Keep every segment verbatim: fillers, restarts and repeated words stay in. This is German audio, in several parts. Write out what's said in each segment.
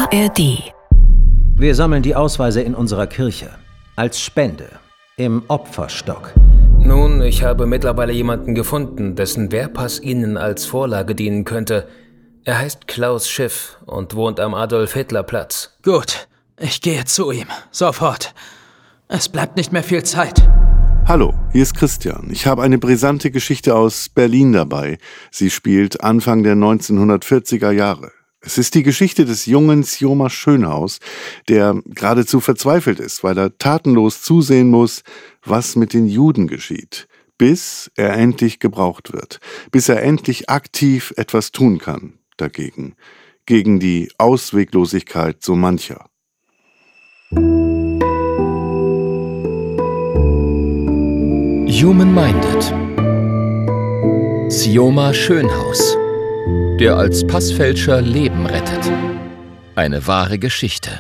A R D. Wir sammeln die Ausweise in unserer Kirche. Als Spende. Im Opferstock. Nun, ich habe mittlerweile jemanden gefunden, dessen Wehrpass Ihnen als Vorlage dienen könnte. Er heißt Klaus Schiff und wohnt am Adolf-Hitler-Platz. Gut, ich gehe zu ihm. Sofort. Es bleibt nicht mehr viel Zeit. Hallo, hier ist Christian. Ich habe eine brisante Geschichte aus Berlin dabei. Sie spielt Anfang der neunzehnhundertvierziger Jahre. Es ist die Geschichte des jungen Scioma Schönhaus, der geradezu verzweifelt ist, weil er tatenlos zusehen muss, was mit den Juden geschieht, bis er endlich gebraucht wird, bis er endlich aktiv etwas tun kann dagegen, gegen die Ausweglosigkeit so mancher. Human Minded. Scioma Schönhaus, der als Passfälscher Leben rettet. Eine wahre Geschichte.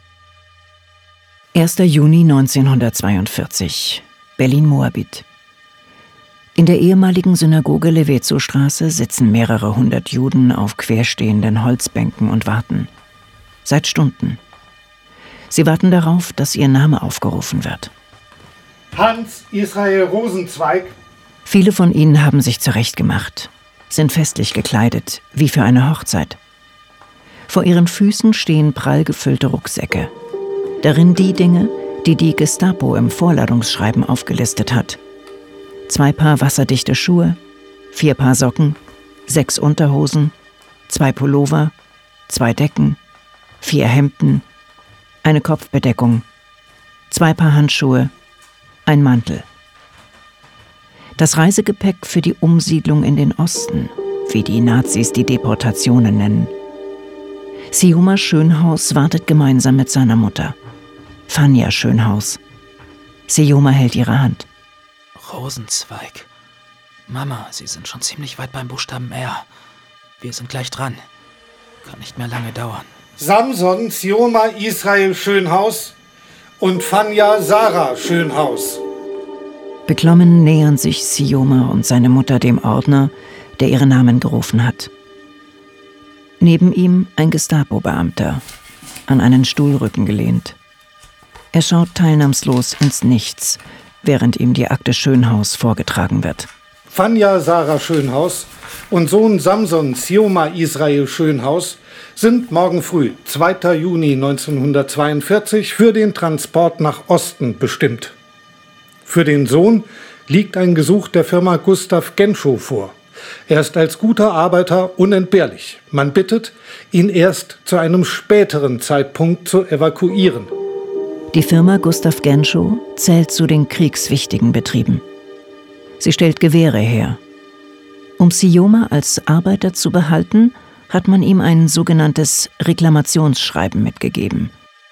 erster Juni neunzehnhundertzweiundvierzig, Berlin-Moabit. In der ehemaligen Synagoge Levetzow-Straße sitzen mehrere hundert Juden auf querstehenden Holzbänken und warten. Seit Stunden. Sie warten darauf, dass ihr Name aufgerufen wird. Hans Israel Rosenzweig. Viele von ihnen haben sich zurechtgemacht, sind festlich gekleidet, wie für eine Hochzeit. Vor ihren Füßen stehen prall gefüllte Rucksäcke. Darin die Dinge, die die Gestapo im Vorladungsschreiben aufgelistet hat. Zwei Paar wasserdichte Schuhe, vier Paar Socken, sechs Unterhosen, zwei Pullover, zwei Decken, vier Hemden, eine Kopfbedeckung, zwei Paar Handschuhe, ein Mantel. Das Reisegepäck für die Umsiedlung in den Osten, wie die Nazis die Deportationen nennen. Scioma Schönhaus wartet gemeinsam mit seiner Mutter. Fania Schönhaus. Scioma hält ihre Hand. Rosenzweig. Mama, Sie sind schon ziemlich weit beim Buchstaben R. Wir sind gleich dran. Kann nicht mehr lange dauern. Samson Scioma Israel Schönhaus und Fania Sarah Schönhaus. Beklommen nähern sich Scioma und seine Mutter dem Ordner, der ihre Namen gerufen hat. Neben ihm ein Gestapo-Beamter, an einen Stuhlrücken gelehnt. Er schaut teilnahmslos ins Nichts, während ihm die Akte Schönhaus vorgetragen wird. Fania Sarah Schönhaus und Sohn Samson Scioma Israel Schönhaus sind morgen früh, zweiter Juni neunzehnhundertzweiundvierzig, für den Transport nach Osten bestimmt. Für den Sohn liegt ein Gesuch der Firma Gustav Genschow vor. Er ist als guter Arbeiter unentbehrlich. Man bittet, ihn erst zu einem späteren Zeitpunkt zu evakuieren. Die Firma Gustav Genschow zählt zu den kriegswichtigen Betrieben. Sie stellt Gewehre her. Um Scioma als Arbeiter zu behalten, hat man ihm ein sogenanntes Reklamationsschreiben mitgegeben.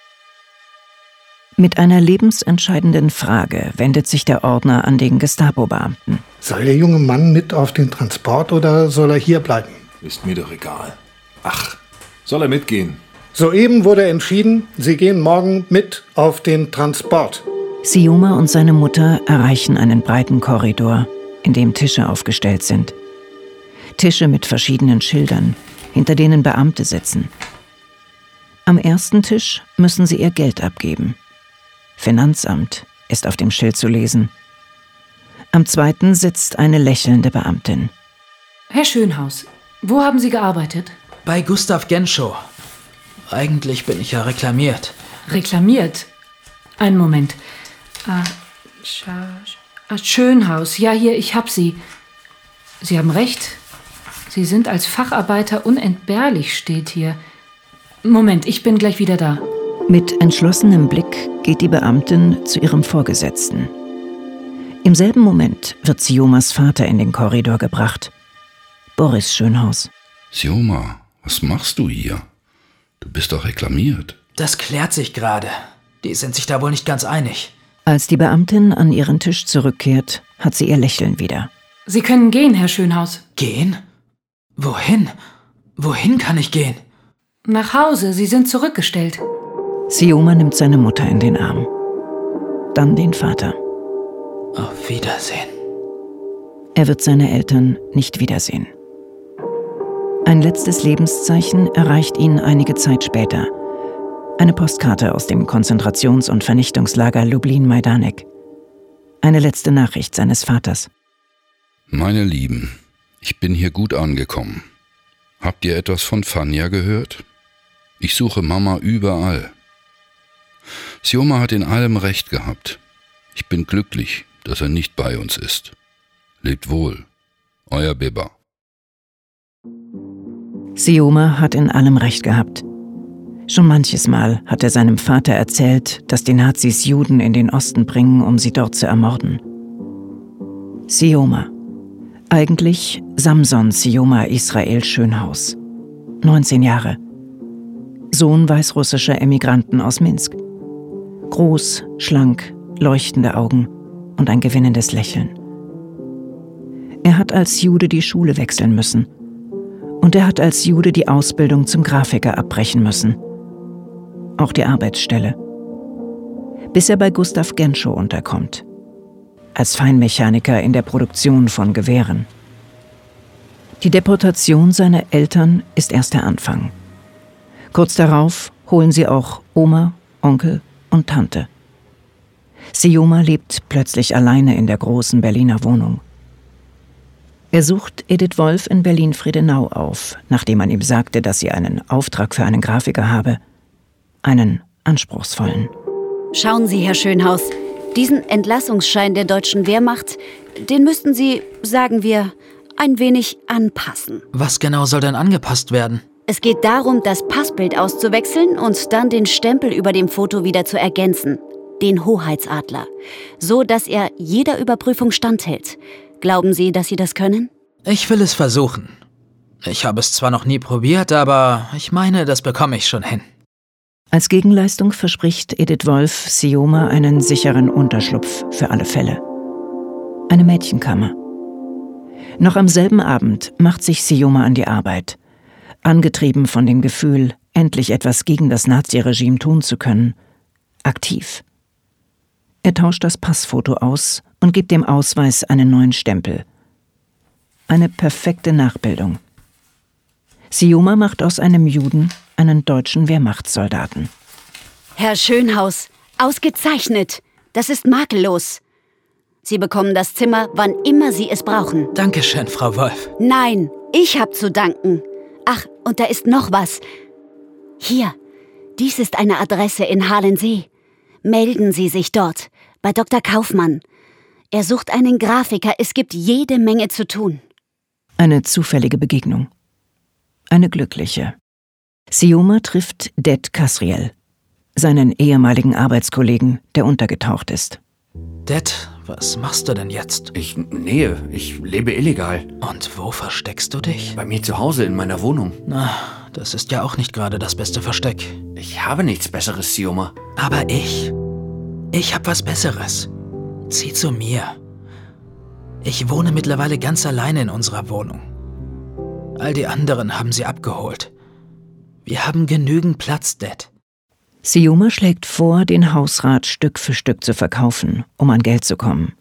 Mit einer lebensentscheidenden Frage wendet sich der Ordner an den Gestapo-Beamten. Soll der junge Mann mit auf den Transport oder soll er hier bleiben? Ist mir doch egal. Ach, soll er mitgehen? Soeben wurde entschieden, sie gehen morgen mit auf den Transport. Scioma und seine Mutter erreichen einen breiten Korridor, in dem Tische aufgestellt sind. Tische mit verschiedenen Schildern, hinter denen Beamte sitzen. Am ersten Tisch müssen sie ihr Geld abgeben. Finanzamt ist auf dem Schild zu lesen. Am zweiten sitzt eine lächelnde Beamtin. Herr Schönhaus, wo haben Sie gearbeitet? Bei Gustav Genschow. Eigentlich bin ich ja reklamiert. Reklamiert? Einen Moment. Ah, Scha ah, Schönhaus. Ja, hier, ich hab Sie. Sie haben recht. Sie sind als Facharbeiter unentbehrlich, steht hier. Moment, ich bin gleich wieder da. Mit entschlossenem Blick geht die Beamtin zu ihrem Vorgesetzten. Im selben Moment wird Sciomas Vater in den Korridor gebracht. Boris Schönhaus. Scioma, was machst du hier? Du bist doch reklamiert. Das klärt sich gerade. Die sind sich da wohl nicht ganz einig. Als die Beamtin an ihren Tisch zurückkehrt, hat sie ihr Lächeln wieder. Sie können gehen, Herr Schönhaus. Gehen? Wohin? Wohin kann ich gehen? Nach Hause, Sie sind zurückgestellt. Scioma nimmt seine Mutter in den Arm. Dann den Vater. Auf Wiedersehen. Er wird seine Eltern nicht wiedersehen. Ein letztes Lebenszeichen erreicht ihn einige Zeit später, Eine Postkarte aus dem Konzentrations- und Vernichtungslager Lublin-Majdanek. Eine letzte Nachricht seines Vaters. Meine Lieben, ich bin hier gut angekommen. Habt ihr etwas von Fania gehört? Ich suche Mama überall. Sioma hat in allem recht gehabt. Ich bin glücklich, dass er nicht bei uns ist. Lebt wohl. Euer Beba. Sioma hat in allem recht gehabt. Schon manches Mal hat er seinem Vater erzählt, dass die Nazis Juden in den Osten bringen, um sie dort zu ermorden. Sioma. Eigentlich Samson Sioma Israel Schönhaus. neunzehn Jahre. Sohn weißrussischer Emigranten aus Minsk. Groß, schlank, leuchtende Augen und ein gewinnendes Lächeln. Er hat als Jude die Schule wechseln müssen. Und er hat als Jude die Ausbildung zum Grafiker abbrechen müssen. Auch die Arbeitsstelle. Bis er bei Gustav Genschow unterkommt. Als Feinmechaniker in der Produktion von Gewehren. Die Deportation seiner Eltern ist erst der Anfang. Kurz darauf holen sie auch Oma, Onkel und Tante. Sioma lebt plötzlich alleine in der großen Berliner Wohnung. Er sucht Edith Wolf in Berlin-Friedenau auf, nachdem man ihm sagte, dass sie einen Auftrag für einen Grafiker habe. Einen anspruchsvollen. Schauen Sie, Herr Schönhaus, diesen Entlassungsschein der deutschen Wehrmacht, den müssten Sie, sagen wir, ein wenig anpassen. Was genau soll denn angepasst werden? Es geht darum, das Passbild auszuwechseln und dann den Stempel über dem Foto wieder zu ergänzen. Den Hoheitsadler. So, dass er jeder Überprüfung standhält. Glauben Sie, dass Sie das können? Ich will es versuchen. Ich habe es zwar noch nie probiert, aber ich meine, das bekomme ich schon hin. Als Gegenleistung verspricht Edith Wolf Sioma einen sicheren Unterschlupf für alle Fälle. Eine Mädchenkammer. Noch am selben Abend macht sich Sioma an die Arbeit. Angetrieben von dem Gefühl, endlich etwas gegen das Naziregime tun zu können. Aktiv. Er tauscht das Passfoto aus und gibt dem Ausweis einen neuen Stempel. Eine perfekte Nachbildung. Sioma macht aus einem Juden einen deutschen Wehrmachtssoldaten. Herr Schönhaus, ausgezeichnet. Das ist makellos. Sie bekommen das Zimmer, wann immer Sie es brauchen. Dankeschön, Frau Wolf. Nein, ich hab zu danken. Ach, und da ist noch was. Hier, dies ist eine Adresse in Halensee. Melden Sie sich dort, bei Doktor Kaufmann. Er sucht einen Grafiker, es gibt jede Menge zu tun. Eine zufällige Begegnung. Eine glückliche. Sioma trifft Det Kasriel, seinen ehemaligen Arbeitskollegen, der untergetaucht ist. Det, was machst du denn jetzt? Ich, nee, ich lebe illegal. Und wo versteckst du dich? Bei mir zu Hause, in meiner Wohnung. Na, das ist ja auch nicht gerade das beste Versteck. Ich habe nichts Besseres, Sioma. Aber ich, ich hab was Besseres. Zieh zu mir. Ich wohne mittlerweile ganz alleine in unserer Wohnung. All die anderen haben sie abgeholt. Wir haben genügend Platz, Det. Sioma schlägt vor, den Hausrat Stück für Stück zu verkaufen, um an Geld zu kommen.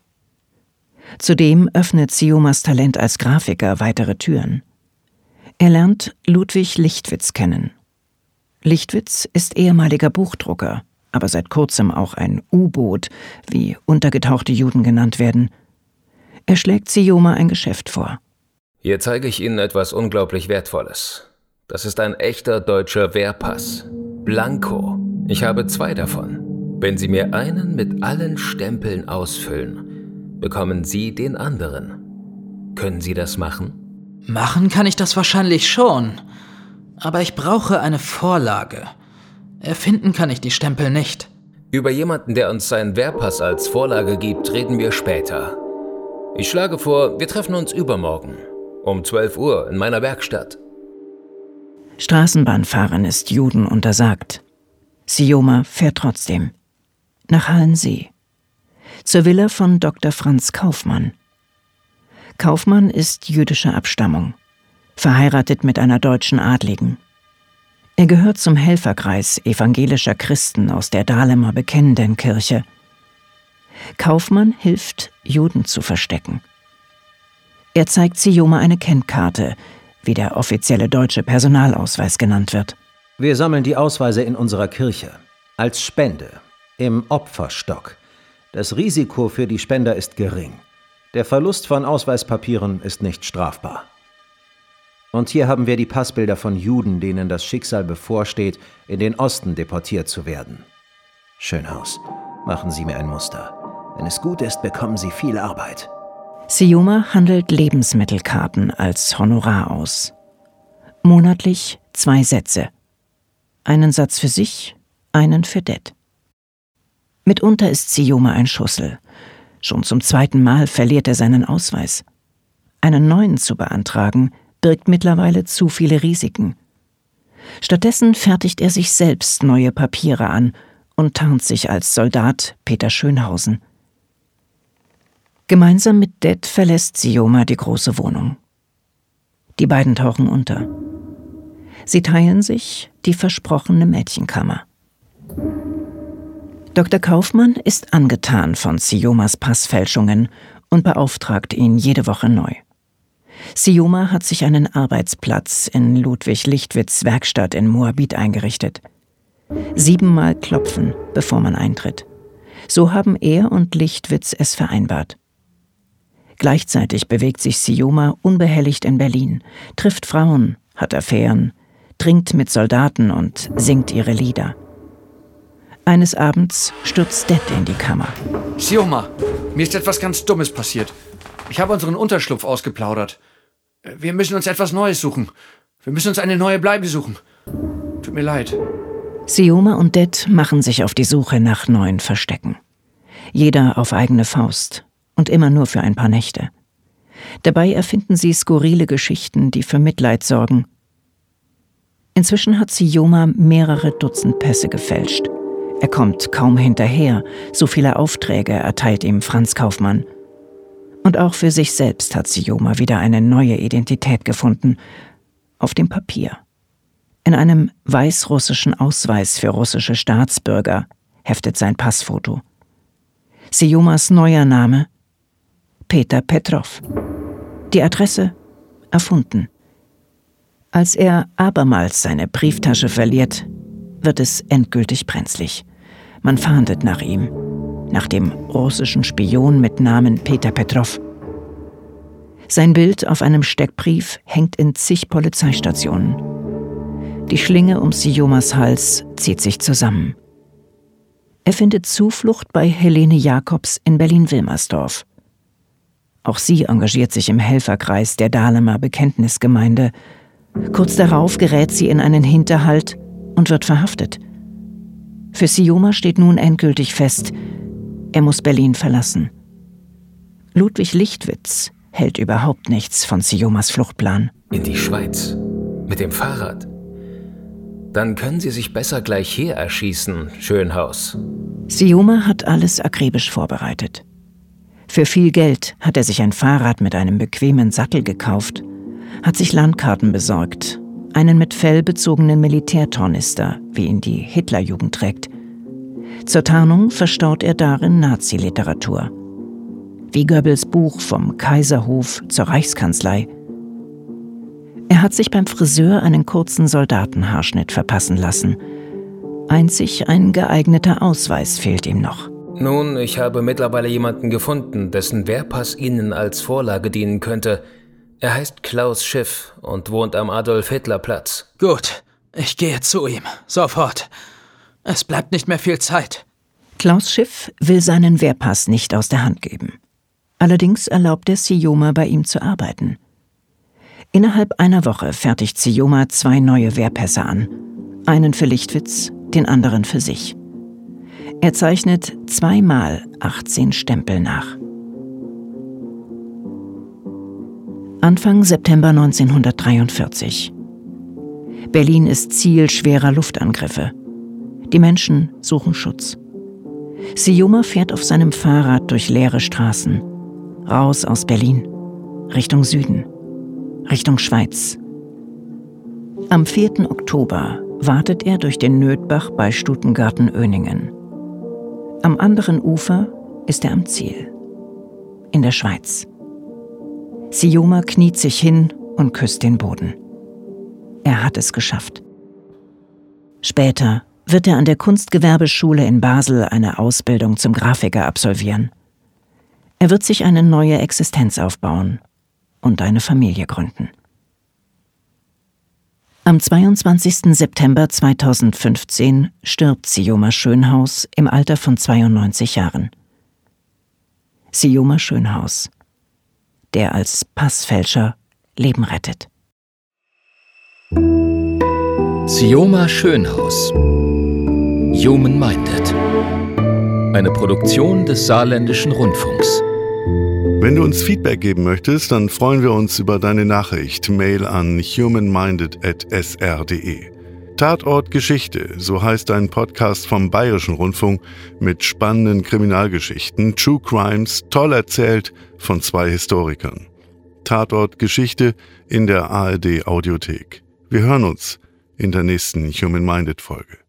Zudem öffnet Siomas Talent als Grafiker weitere Türen. Er lernt Ludwig Lichtwitz kennen. Lichtwitz ist ehemaliger Buchdrucker, aber seit kurzem auch ein U-Boot, wie untergetauchte Juden genannt werden. Er schlägt Sioma ein Geschäft vor. Hier zeige ich Ihnen etwas unglaublich Wertvolles. Das ist ein echter deutscher Wehrpass. Blanko. Ich habe zwei davon. Wenn Sie mir einen mit allen Stempeln ausfüllen, bekommen Sie den anderen. Können Sie das machen? Machen kann ich das wahrscheinlich schon. Aber ich brauche eine Vorlage. Erfinden kann ich die Stempel nicht. Über jemanden, der uns seinen Wehrpass als Vorlage gibt, reden wir später. Ich schlage vor, wir treffen uns übermorgen. Um zwölf Uhr in meiner Werkstatt. Straßenbahnfahren ist Juden untersagt. Sioma fährt trotzdem. Nach Halensee. Zur Villa von Doktor Franz Kaufmann. Kaufmann ist jüdischer Abstammung. Verheiratet mit einer deutschen Adligen. Er gehört zum Helferkreis evangelischer Christen aus der Dahlemer Bekennendenkirche. Kaufmann hilft, Juden zu verstecken. Er zeigt Sioma eine Kennkarte, wie der offizielle deutsche Personalausweis genannt wird. Wir sammeln die Ausweise in unserer Kirche. Als Spende. Im Opferstock. Das Risiko für die Spender ist gering. Der Verlust von Ausweispapieren ist nicht strafbar. Und hier haben wir die Passbilder von Juden, denen das Schicksal bevorsteht, in den Osten deportiert zu werden. Schönhaus, machen Sie mir ein Muster. Wenn es gut ist, bekommen Sie viel Arbeit. Syoma handelt Lebensmittelkarten als Honorar aus. Monatlich zwei Sätze. Einen Satz für sich, einen für Det. Mitunter ist Syoma ein Schussel. Schon zum zweiten Mal verliert er seinen Ausweis. Einen neuen zu beantragen, birgt mittlerweile zu viele Risiken. Stattdessen fertigt er sich selbst neue Papiere an und tarnt sich als Soldat Peter Schönhausen. Gemeinsam mit Det verlässt Syoma die große Wohnung. Die beiden tauchen unter. Sie teilen sich die versprochene Mädchenkammer. Doktor Kaufmann ist angetan von Syomas Passfälschungen und beauftragt ihn jede Woche neu. Syoma hat sich einen Arbeitsplatz in Ludwig Lichtwitz' Werkstatt in Moabit eingerichtet. Siebenmal klopfen, bevor man eintritt. So haben er und Lichtwitz es vereinbart. Gleichzeitig bewegt sich Syoma unbehelligt in Berlin, trifft Frauen, hat Affären, trinkt mit Soldaten und singt ihre Lieder. Eines Abends stürzt Det in die Kammer. Syoma, mir ist etwas ganz Dummes passiert. Ich habe unseren Unterschlupf ausgeplaudert. Wir müssen uns etwas Neues suchen. Wir müssen uns eine neue Bleibe suchen. Tut mir leid. Syoma und Det machen sich auf die Suche nach neuen Verstecken. Jeder auf eigene Faust und immer nur für ein paar Nächte. Dabei erfinden sie skurrile Geschichten, die für Mitleid sorgen. Inzwischen hat Syoma mehrere Dutzend Pässe gefälscht. Er kommt kaum hinterher, so viele Aufträge erteilt ihm Franz Kaufmann. Und auch für sich selbst hat Syoma wieder eine neue Identität gefunden. Auf dem Papier. In einem weißrussischen Ausweis für russische Staatsbürger heftet sein Passfoto. Syomas neuer Name? Peter Petrov. Die Adresse? Erfunden. Als er abermals seine Brieftasche verliert, wird es endgültig brenzlig. Man fahndet nach ihm. Nach dem russischen Spion mit Namen Peter Petrov. Sein Bild auf einem Steckbrief hängt in zig Polizeistationen. Die Schlinge um Syomas Hals zieht sich zusammen. Er findet Zuflucht bei Helene Jacobs in Berlin-Wilmersdorf. Auch sie engagiert sich im Helferkreis der Dahlemer Bekenntnisgemeinde. Kurz darauf gerät sie in einen Hinterhalt und wird verhaftet. Für Syoma steht nun endgültig fest, er muss Berlin verlassen. Ludwig Lichtwitz hält überhaupt nichts von Syomas Fluchtplan. In die Schweiz? Mit dem Fahrrad? Dann können Sie sich besser gleich hier erschießen, Schönhaus. Syoma hat alles akribisch vorbereitet. Für viel Geld hat er sich ein Fahrrad mit einem bequemen Sattel gekauft, hat sich Landkarten besorgt, einen mit Fell bezogenen Militärtornister, wie ihn die Hitlerjugend trägt. Zur Tarnung verstaut er darin Nazi-Literatur. Wie Goebbels Buch vom Kaiserhof zur Reichskanzlei. Er hat sich beim Friseur einen kurzen Soldatenhaarschnitt verpassen lassen. Einzig ein geeigneter Ausweis fehlt ihm noch. Nun, ich habe mittlerweile jemanden gefunden, dessen Wehrpass Ihnen als Vorlage dienen könnte. Er heißt Klaus Schiff und wohnt am Adolf-Hitler-Platz. Gut, ich gehe zu ihm. Sofort. Es bleibt nicht mehr viel Zeit. Klaus Schiff will seinen Wehrpass nicht aus der Hand geben. Allerdings erlaubt er Syoma, bei ihm zu arbeiten. Innerhalb einer Woche fertigt Syoma zwei neue Wehrpässe an. Einen für Lichtwitz, den anderen für sich. Er zeichnet zweimal achtzehn Stempel nach. Anfang September neunzehnhundertdreiundvierzig. Berlin ist Ziel schwerer Luftangriffe. Die Menschen suchen Schutz. Syoma fährt auf seinem Fahrrad durch leere Straßen. Raus aus Berlin. Richtung Süden. Richtung Schweiz. Am vierten Oktober wartet er durch den Nötbach bei Stutengarten-Öningen. Am anderen Ufer ist er am Ziel. In der Schweiz. Syoma kniet sich hin und küsst den Boden. Er hat es geschafft. Später wird er an der Kunstgewerbeschule in Basel eine Ausbildung zum Grafiker absolvieren. Er wird sich eine neue Existenz aufbauen und eine Familie gründen. Am zweiundzwanzigsten September zweitausendfünfzehn stirbt Sioma Schönhaus im Alter von zweiundneunzig Jahren. Sioma Schönhaus, der als Passfälscher Leben rettet. Sioma Schönhaus. Human Minded. Eine Produktion des Saarländischen Rundfunks. Wenn du uns Feedback geben möchtest, dann freuen wir uns über deine Nachricht. Mail an humanminded at s r punkt d e. Tatort Geschichte, so heißt ein Podcast vom Bayerischen Rundfunk mit spannenden Kriminalgeschichten, True Crimes, toll erzählt von zwei Historikern. Tatort Geschichte in der A R D Audiothek. Wir hören uns in der nächsten Human Minded Folge.